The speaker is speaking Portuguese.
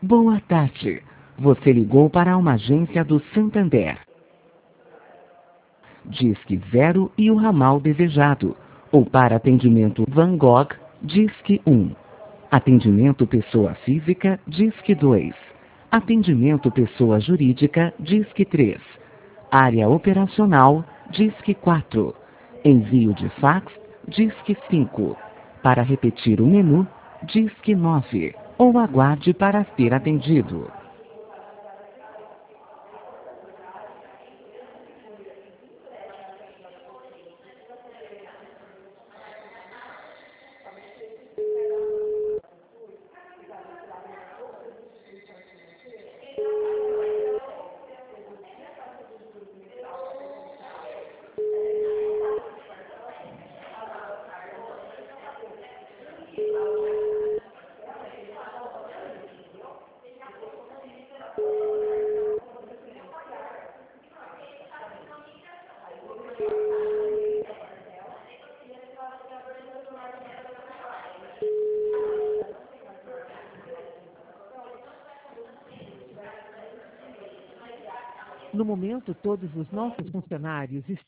Boa tarde. Você ligou para uma agência do Santander. Disque 0 e o ramal desejado. Ou para atendimento Van Gogh, Disque 1. Atendimento pessoa física, Disque 2. Atendimento pessoa jurídica, Disque 3. Área operacional, Disque 4. Envio de fax, Disque 5. Para repetir o menu, Disque 9. Ou aguarde para ser atendido. No momento, todos os nossos funcionários